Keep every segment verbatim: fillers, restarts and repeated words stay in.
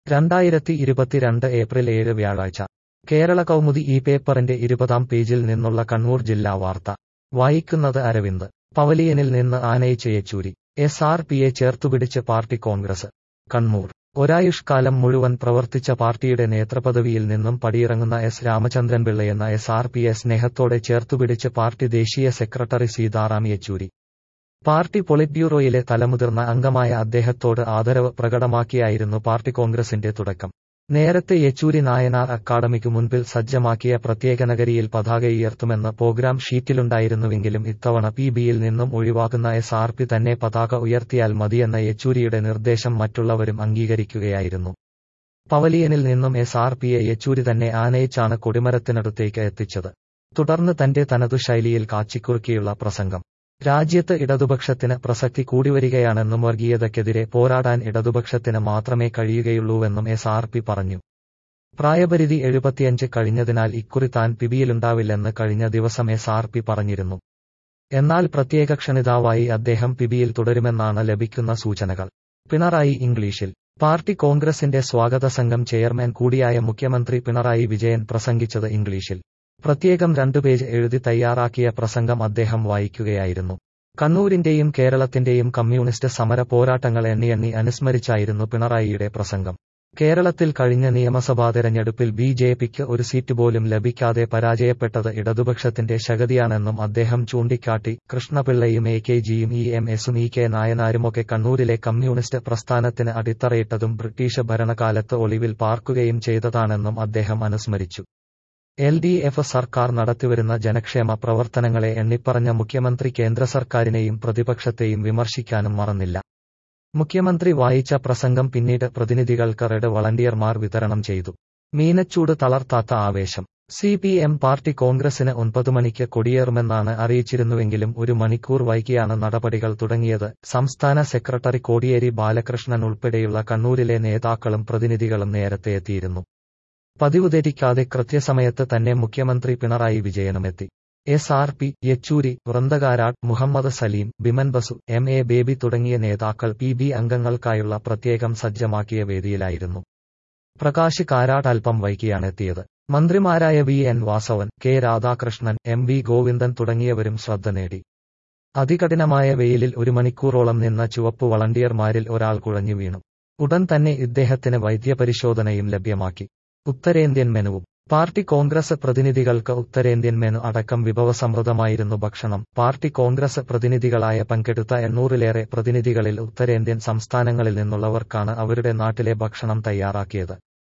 രണ്ടായിരത്തി ഇരുപത്തിരണ്ട് ഏപ്രിൽ ഏഴ് വ്യാഴാഴ്ച കേരള കൗമുദി ഈ പേപ്പറിന്റെ ഇരുപതാം പേജിൽ നിന്നുള്ള കണ്ണൂർ ജില്ലാ വാർത്ത വായിക്കുന്നത് അരവിന്ദ്. പവലിയനിൽ നിന്ന് ആനയിച്ച യെച്ചൂരി. എസ് ആർ പിയെ ചേർത്തുപിടിച്ച് പാർട്ടി കോൺഗ്രസ്. കണ്ണൂർ. ഒരായുഷ്കാലം മുഴുവൻ പ്രവർത്തിച്ച പാർട്ടിയുടെ നേതൃപദവിയിൽ നിന്നും പടിയിറങ്ങുന്ന എസ് രാമചന്ദ്രൻപിള്ളയെന്ന എസ് ആർ പിയെ സ്നേഹത്തോടെ ചേർത്തുപിടിച്ച് പാർട്ടി ദേശീയ സെക്രട്ടറി സീതാറാം യെച്ചൂരി. പാർട്ടി പൊളിറ്റ് ബ്യൂറോയിലെ തലമുതിർന്ന അംഗമായ അദ്ദേഹത്തോട് ആദരവ് പ്രകടമാക്കിയായിരുന്നു പാർട്ടി കോൺഗ്രസിന്റെ തുടക്കം. നേരത്തെ യെച്ചൂരി നായനാർ അക്കാദമിക്കു മുൻപിൽ സജ്ജമാക്കിയ പ്രത്യേക നഗരിയിൽ പതാകയുയർത്തുമെന്ന് പ്രോഗ്രാം ഷീറ്റിലുണ്ടായിരുന്നുവെങ്കിലും ഇത്തവണ പി ബിയിൽ നിന്നും ഒഴിവാകുന്ന എസ് ആർ പി തന്നെ പതാക ഉയർത്തിയാൽ മതിയെന്ന യെച്ചൂരിയുടെ നിർദ്ദേശം മറ്റുള്ളവരും അംഗീകരിക്കുകയായിരുന്നു. പവലിയനിൽ നിന്നും എസ് ആർ പിയെ യെച്ചൂരി തന്നെ ആനയിച്ചാണ് കൊടിമരത്തിനടുത്തേക്ക് എത്തിച്ചത്. തുടർന്ന് തന്റെ തനതു ശൈലിയിൽ കാച്ചിക്കുറുക്കിയുള്ള പ്രസംഗം. രാജ്യത്ത് ഇടതുപക്ഷത്തിന് പ്രസക്തി കൂടിവരികയാണെന്നും വർഗീയതയ്ക്കെതിരെ പോരാടാൻ ഇടതുപക്ഷത്തിന് മാത്രമേ കഴിയുകയുള്ളൂവെന്നും എസ് ആർ പി പറഞ്ഞു. പ്രായപരിധി എഴുപത്തിയഞ്ച് കഴിഞ്ഞതിനാൽ ഇക്കുറി താൻ പിബിയിലുണ്ടാവില്ലെന്ന് കഴിഞ്ഞ ദിവസം എസ് ആർ പി പറഞ്ഞിരുന്നു. എന്നാൽ പ്രത്യേക ക്ഷണിതാവായി അദ്ദേഹം പിബിയിൽ തുടരുമെന്നാണ് ലഭിക്കുന്ന സൂചനകൾ. പിണറായി ഇംഗ്ലീഷിൽ. പാർട്ടി കോൺഗ്രസിന്റെ സ്വാഗത സംഘം ചെയർമാൻ കൂടിയായ മുഖ്യമന്ത്രി പിണറായി വിജയൻ പ്രസംഗിച്ചത് ഇംഗ്ലീഷിൽ. പ്രത്യേകം രണ്ടു പേജ് എഴുതി തയ്യാറാക്കിയ പ്രസംഗം അദ്ദേഹം വായിക്കുകയായിരുന്നു. കണ്ണൂരിന്റെയും കേരളത്തിന്റെയും കമ്മ്യൂണിസ്റ്റ് സമര പോരാട്ടങ്ങൾ എണ്ണിയെണ്ണി അനുസ്മരിച്ചായിരുന്നു പിണറായിയുടെ പ്രസംഗം. കേരളത്തിൽ കഴിഞ്ഞ നിയമസഭാ തെരഞ്ഞെടുപ്പിൽ ബി ജെ പിക്ക് ഒരു സീറ്റ് പോലും ലഭിക്കാതെ പരാജയപ്പെട്ടത് ഇടതുപക്ഷത്തിന്റെ ശകതിയാണെന്നും അദ്ദേഹം ചൂണ്ടിക്കാട്ടി. കൃഷ്ണപിള്ളയും എ കെ ജിയും ഇ എം എസും ഇ കെ നായനാരുമൊക്കെ കണ്ണൂരിലെ കമ്മ്യൂണിസ്റ്റ് പ്രസ്ഥാനത്തിന് അടിത്തറയിട്ടതും ബ്രിട്ടീഷ് ഭരണകാലത്ത് ഒളിവിൽ പാർക്കുകയും ചെയ്തതാണെന്നും അദ്ദേഹം അനുസ്മരിച്ചു. എൽ ഡി എഫ് സർക്കാർ നടത്തിവരുന്ന ജനക്ഷേമ പ്രവർത്തനങ്ങളെ എണ്ണിപ്പറഞ്ഞ മുഖ്യമന്ത്രി കേന്ദ്ര സർക്കാരിനെയും പ്രതിപക്ഷത്തെയും വിമർശിക്കാനും മറന്നില്ല. മുഖ്യമന്ത്രി വായിച്ച പ്രസംഗം പിന്നീട് പ്രതിനിധികൾക്ക് റെഡ് വളണ്ടിയർമാർ വിതരണം ചെയ്തു. മീനച്ചൂട് തളർത്താത്ത ആവേശം. സി പി എം പാർട്ടി കോൺഗ്രസിന് ഒൻപത് മണിക്ക് കൊടിയേറുമെന്നാണ് അറിയിച്ചിരുന്നുവെങ്കിലും ഒരു മണിക്കൂർ വൈകിയാണ് നടപടികൾ തുടങ്ങിയത്. സംസ്ഥാന സെക്രട്ടറി കോടിയേരി ബാലകൃഷ്ണൻ ഉൾപ്പെടെയുള്ള കണ്ണൂരിലെ നേതാക്കളും പ്രതിനിധികളും നേരത്തെ എത്തിയിരുന്നു. പതിവ് തെറ്റിക്കാതെ കൃത്യസമയത്ത് തന്നെ മുഖ്യമന്ത്രി പിണറായി വിജയനുമെത്തി. S R P, Yechury, Brinda Karat, Mohammed Salim, Biman Basu, M A Baby തുടങ്ങിയ നേതാക്കൾ പി ബി അംഗങ്ങൾക്കായുള്ള പ്രത്യേകം സജ്ജമാക്കിയ വേദിയിലായിരുന്നു. പ്രകാശ് കാരാട്ട് അല്പം വൈകിയാണെത്തിയത്. മന്ത്രിമാരായ V N Vasavan, K Radhakrishnan, M V Govindan തുടങ്ങിയവരും ശ്രദ്ധ നേടി. അതികഠിനമായ വെയിലിൽ ഒരു മണിക്കൂറോളം നിന്ന ചുവപ്പ് വളണ്ടിയർമാരിൽ ഒരാൾ കുഴഞ്ഞു വീണു. ഉടൻ തന്നെ ഇദ്ദേഹത്തിന് വൈദ്യപരിശോധനയും ലഭ്യമാക്കി. ഉത്തരേന്ത്യൻ മെനുവും. പാർട്ടി കോൺഗ്രസ് പ്രതിനിധികൾക്ക് ഉത്തരേന്ത്യൻ മെനു അടക്കം വിഭവസമൃദ്ധമായിരുന്നു ഭക്ഷണം. പാർട്ടി കോൺഗ്രസ് പ്രതിനിധികളായ പങ്കെടുത്ത എണ്ണൂറിലേറെ പ്രതിനിധികളിൽ ഉത്തരേന്ത്യൻ സംസ്ഥാനങ്ങളിൽ നിന്നുള്ളവർക്കാണ് അവരുടെ നാട്ടിലെ ഭക്ഷണം തയ്യാറാക്കിയത്.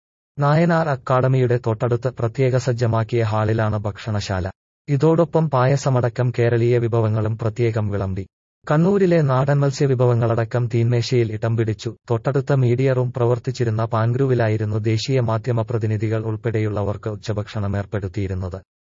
നായനാർ അക്കാദമിയുടെ തൊട്ടടുത്ത് പ്രത്യേക സജ്ജമാക്കിയ ഹാളിലാണ് ഭക്ഷണശാല. ഇതോടൊപ്പം പായസമടക്കം കേരളീയ വിഭവങ്ങളും പ്രത്യേകം വിളമ്പി. കണ്ണൂരിലെ നാടൻ മത്സ്യവിഭവങ്ങളടക്കം തീന്മേശയിൽ ഇടം പിടിച്ചു. തൊട്ടടുത്ത മീഡിയ റൂം പ്രവർത്തിച്ചിരുന്ന പാൻഗ്രൂവിലായിരുന്നു ദേശീയ മാധ്യമ പ്രതിനിധികൾ ഉൾപ്പെടെയുള്ളവർക്ക് ഉച്ചഭക്ഷണം ഏർപ്പെടുത്തിയിരുന്നത്.